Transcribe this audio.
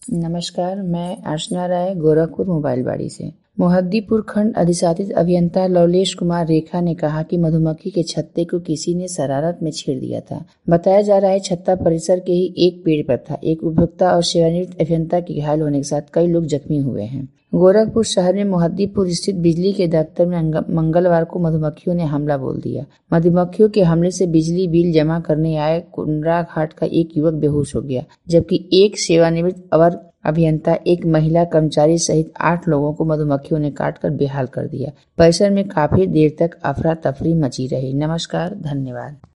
नमस्कार, मैं अर्चना राय गोरखपुर मोबाइलबाड़ी से। मोहद्दीपुर खंड अधिशासित अभियंता लवलेश कुमार रेखा ने कहा कि मधुमक्खी के छत्ते को किसी ने शरारत में छेड़ दिया था। बताया जा रहा है छत्ता परिसर के ही एक पेड़ पर था। एक उपभोक्ता और सेवानिवृत्त अभियंता के घायल होने के साथ कई लोग जख्मी हुए हैं। गोरखपुर शहर में मोहद्दीपुर स्थित बिजली के दफ्तर में मंगलवार को मधुमक्खियों ने हमला बोल दिया। मधुमक्खियों के हमले से बिजली बिल जमा करने आए कुंडरा घाट का एक युवक बेहोश हो गया, जबकि एक सेवानिवृत्त अवर अभियंता, एक महिला कर्मचारी सहित 8 लोगों को मधुमक्खियों ने काटकर बेहाल कर दिया। परिसर में काफी देर तक अफरा तफरी मची रही। नमस्कार, धन्यवाद।